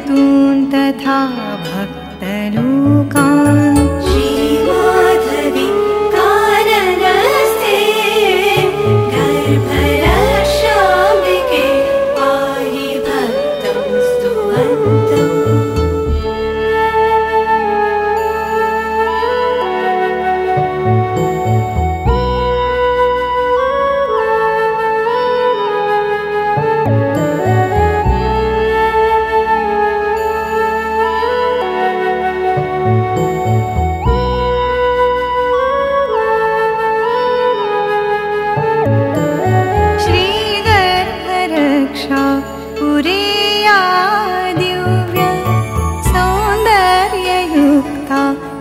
जन्तून् तथा भक्तलोकान् श्रीमाधवी काननस्थे गर्भरक्षाम्बिके पाहि भक्तं स्तुवन्तम्। श्रीगर्भरक्षा पुरेया दिव्या सौन्दर्ययुक्ता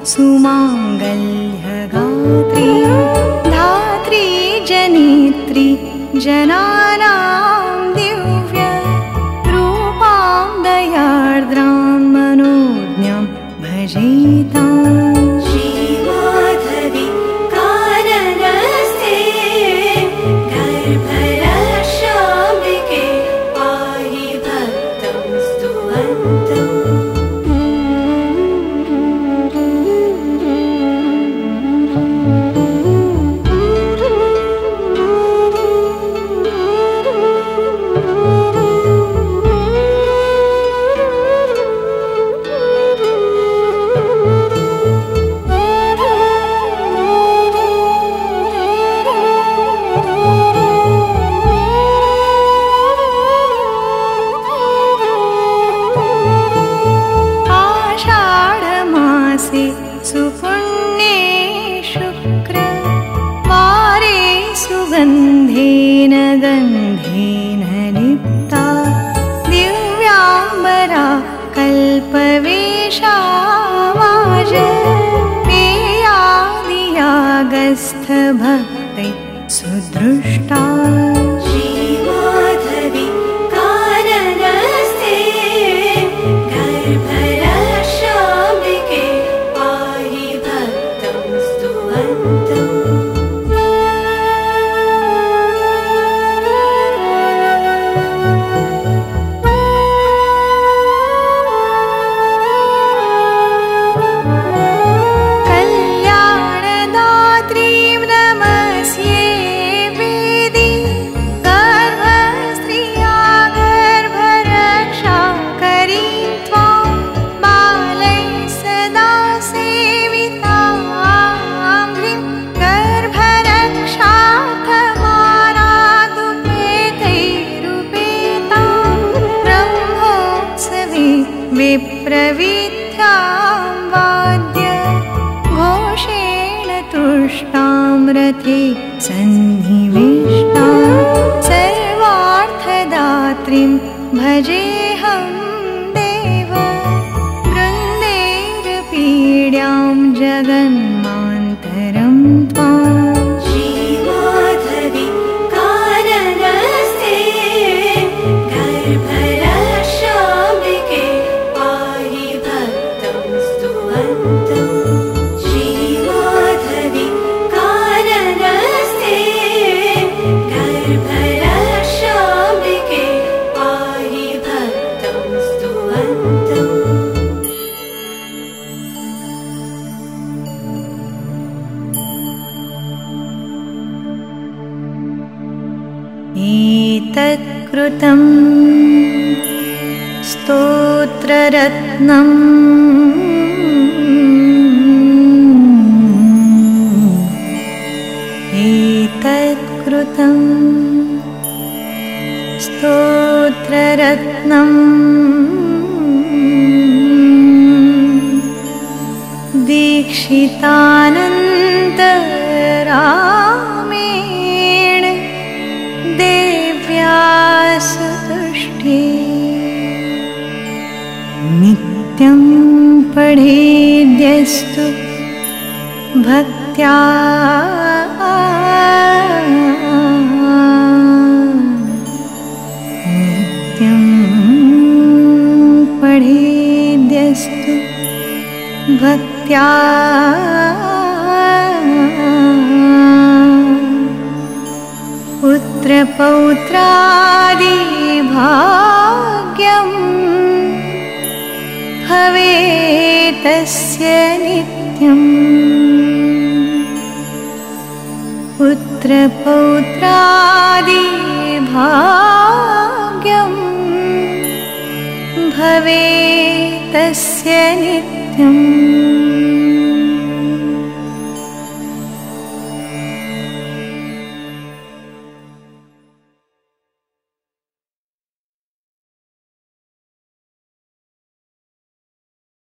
सुमाङ्गल्यगात्री धात्री जनित्री जनानां दिव्या रूपां दयार्द्रां मनोज्ञां भजेताम्। श्रीमाधवी काननस्थे गर्भरक्षाम्बिके पाहि भक्तं स्तुवन्तम्। आषाढमासे सुपुण्ये शुक्रवारे सुगन्धेन गन्धेन लिप्ता दिव्याम्बरा कल्पवेशावाजपेयादियागस्थभक्तै सुदृष्टा। श्रीमाधवी काननस्थे गर्भरक्षाम्बिके पाहि भक्तं स्तुवन्तम्। कल्याणदात्रीं नमस्ये वेदी गर्भस्त्रिया गर्भरक्षाकरीं त्वां बालैः सदा सेवितां गर्भरक्षार्थमारादुपेतैरुपेतां ब्रह्मोत्सवे विप्रवीथ्यां वाद्य घोषेण तुष्टां रथे सन्निविष्टां सर्वार्थदात्रीं भजेऽहं देव वृन्दैरपीड्यां जगन्मान्तरं त्वाम्। श्रीमाधवी काननस्थे गर्भरक्षाम्बिके पाहि भक्तं स्तुवन्तम्। श्रीमाधवी काननस्थे गर्भरक्षाम्बिके पाहि भक्तं स्तुवन्तम्। एतत्कृतं स्तोत्ररत्नम् एतत्कृतं स्तोत्ररत्नम् दीक्षितानन्तरामेण देव्या सुतुष्टे नित्यं पठेद्यस्तु भक्त्या नित्यं पठेद्यस्तु भक्त्या पुत्रपौत्रादिभाग्यम् भवेतस्य नित्यम् पुत्रपौत्रादि भाग्यम् भवेतस्य नित्यम्